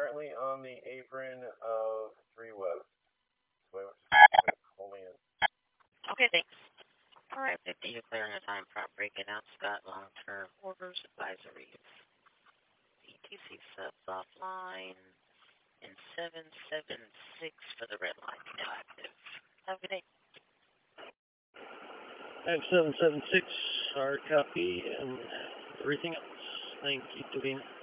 currently on the apron of 3 West. So I'm just going to call in. Okay, thanks. All right, 50, you're clearing the time prop breaking out Scott long-term orders advisories. BTC subs offline and 776 for the red line now active. Have a good day. Have 776, hard copy, and everything else. Thank you, Davina.